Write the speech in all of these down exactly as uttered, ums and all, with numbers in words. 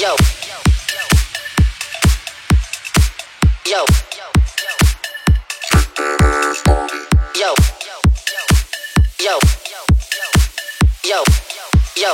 Yo. Yo. Yo. Yo. Yo. Yo.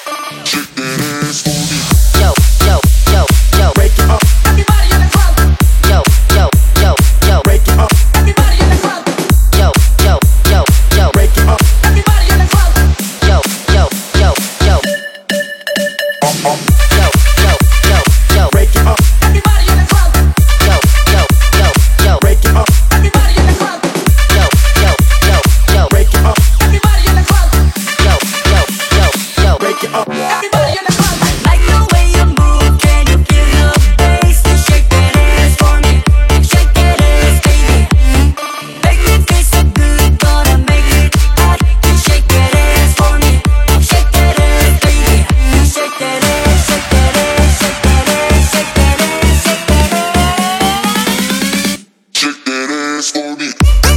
Yo, yo, yo, yo. Break it up. Everybody in the club. Yo, yo, yo, yo. Break it up. Everybody in the club. Yo, yo, yo, yo. Break it up. Everybody in the club. Yo, yo, yo, yo. Up, up. Yo, yo, yo, yo. Break it up. Everybody in the club. Yo, yo, yo, yo. Break it up. Everybody in the club. Yo, yo, yo, yo. Break it up. Everybody in the club. Yo, yo, yo, yo. Break it up. Everybody in the club. Like the way you move, can you feel the bass? Shake that ass for me, shake that ass, baby. Make me feel so good, gonna make it hot. You shake that ass for me, shake that ass, baby. Shake that ass, shake that ass, shake that ass, shake that ass, shake that ass. Shake that ass for me.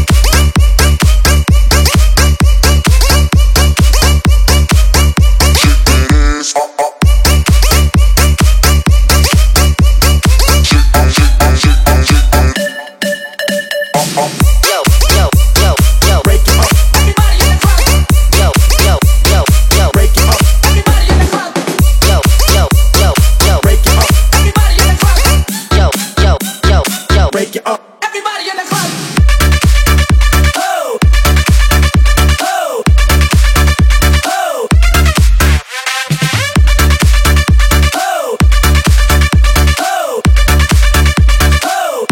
Yo, yo, yo, yo. Break it up. Everybody in the club. Yo, yo, yo, yo. Break it up. Everybody in the club. Yo, yo, yo, yo. Break it up. Everybody in the club. Yo, yo, yo, yo. Break it up. Everybody in the club. Oh. Oh. Oh. Oh. Oh. Oh.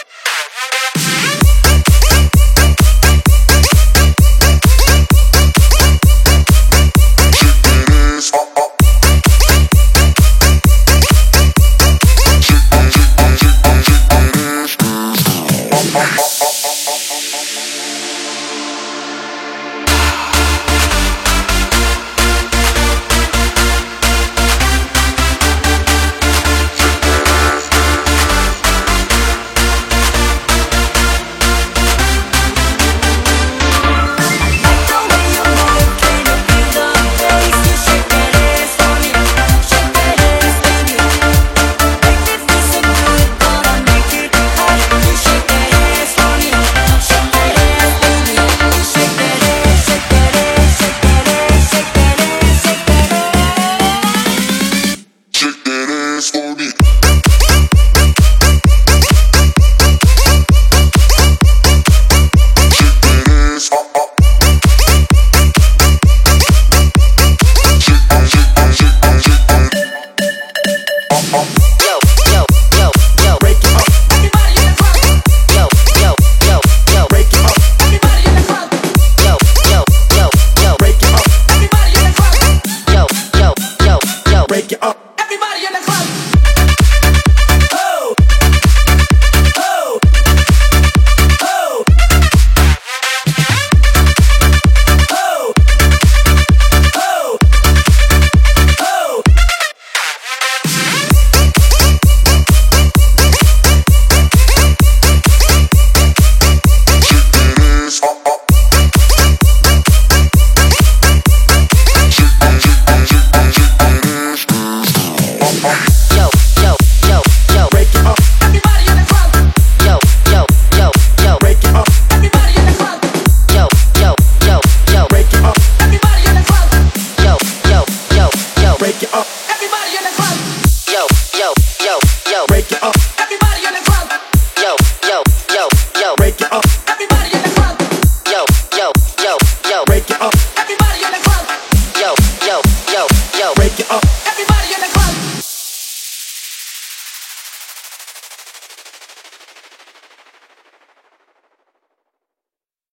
Like the way you move, can you feel the bass? You shake that ass for me, shake that ass, baby. Make me feel so good, gonna make it hot. You shake that ass for me, shake that ass, baby. Shake that ass, shake that ass, shake that ass, shake that ass, shake that ass. Shake that ass for me. Shake that ass. Up, up. Shake, shake, shake, shake that. Up, up. Yo, yo, yo, yo. Break it up. Everybody in the club. Yo, yo, yo, yo. Break it up. Everybody in the club. Yo, yo, yo, yo. Break it up. Everybody in the club. Yo, yo, yo, yo. Break it up. Everybody in the club. Oh. Oh. Oh. Oh. Oh. Oh. Shake that ass. Up, up. Shake, shake, shake, shake that ass. Up, up.